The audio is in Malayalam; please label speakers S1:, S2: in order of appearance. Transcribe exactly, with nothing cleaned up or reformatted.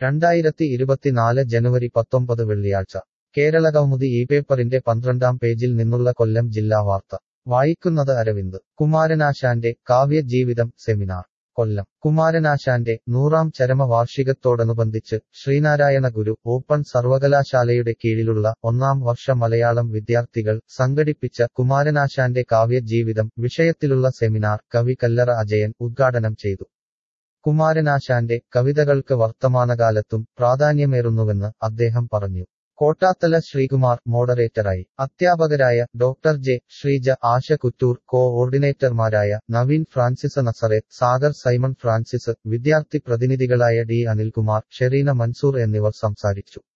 S1: രണ്ടായിരത്തി ഇരുപത്തിനാല് ജനുവരി പത്തൊമ്പത് വെള്ളിയാഴ്ച കേരളകൗമുദി ഈ പേപ്പറിന്റെ പന്ത്രണ്ടാം പേജിൽ നിന്നുള്ള കൊല്ലം ജില്ലാ വാർത്ത വായിക്കുന്നത് അരവിന്ദ്. കുമാരനാശാന്റെ കാവ്യജീവിതം സെമിനാർ കൊല്ലം. കുമാരനാശാന്റെ നൂറാം ചരമവാർഷികത്തോടനുബന്ധിച്ച് ശ്രീനാരായണ ഗുരു ഓപ്പൺ സർവകലാശാലയുടെ കീഴിലുള്ള ഒന്നാം വർഷ മലയാളം വിദ്യാർത്ഥികൾ സംഘടിപ്പിച്ച കുമാരനാശാന്റെ കാവ്യജീവിതം വിഷയത്തിലുള്ള സെമിനാർ കവി കല്ലറ അജയൻ ഉദ്ഘാടനം ചെയ്തു. കുമാരനാശാന്റെ കവിതകൾക്ക് വർത്തമാനകാലത്തും പ്രാധാന്യമേറുന്നുവെന്ന് അദ്ദേഹം പറഞ്ഞു. കോട്ടാത്തല ശ്രീകുമാർ മോഡറേറ്ററായി. അധ്യാപകരായ ഡോക്ടർ ജെ ശ്രീജ, ആശ കുറ്റൂർ, കോ-ഓർഡിനേറ്റർമാരായ Naveen Francis Nazareth, Sagar Simon Francis, വിദ്യാർത്ഥി പ്രതിനിധികളായ ഡി അനിൽകുമാർ, ഷെറീന മൻസൂർ എന്നിവർ സംസാരിച്ചു.